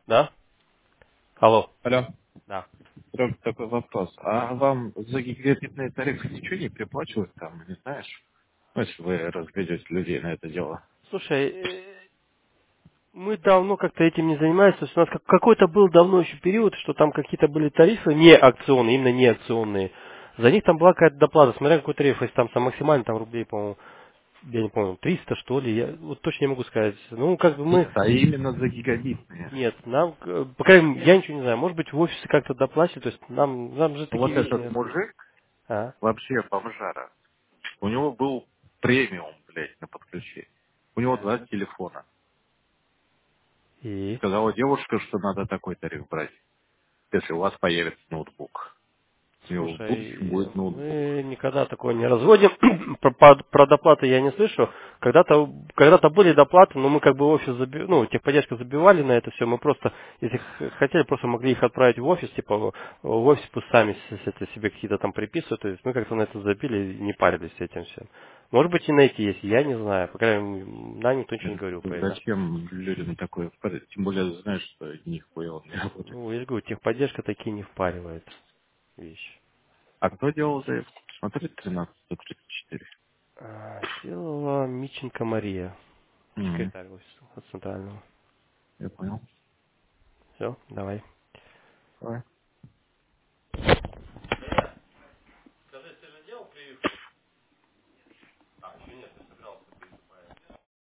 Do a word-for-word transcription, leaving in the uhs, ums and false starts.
Да? Алло. Алло. Да. Серёг, такой вопрос. А вам за гигабитные тарифы ничего не приплачивают там, не знаешь? Ну, если вы разведете людей на это дело. Слушай, э, мы давно как-то этим не занимаемся. То есть у нас как- какой-то был давно еще период, что там какие-то были тарифы не акционные, именно не акционные. За них там была какая-то доплата, смотря какой тариф, если там, там максимально там рублей, по-моему, я не помню, триста что ли, я вот точно не могу сказать. Ну, как бы мы, Нет, а именно за гигабитные. нет, нам, э, по крайней мере, я ничего не знаю, может быть в офисе как-то доплачивают, то есть нам, нам же Ну, такие вот вещи не этот относятся. мужик, А? вообще бомжара, у него был премиум, блядь, на подключение. У него два Так. телефона. И? Сказала девушка, что надо такой тариф брать, если у вас появится ноутбук. У него в будущем Слушай, будет ноутбук. мы никогда такое не разводим. про, по- про доплаты я не слышу. Когда-то когда-то были доплаты, но мы как бы офис заби... ну, техподдержка забивали на это все. Мы просто, если х- хотели, просто могли их отправить в офис, типа в в офис пусть сами с- с- это себе какие-то там приписывают. То есть мы как-то на это забили и не парились с этим всем. Может быть и найти есть, я не знаю. По крайней мере, нам никто ничего не говорил про это. Зачем людям такое? Тем более, знаешь, что нихуя он не работает. Ну, я же говорю, техподдержка такие не впаривает вещи. А кто делал заявку? Смотри, тринадцать сто тридцать четыре. А, Сделала Миченко Мария, Мгм. секретарь офиса от центрального. Я понял. Все, давай. Давай. Скажи, ты же делал прививку? А, еще нет, ты собирался.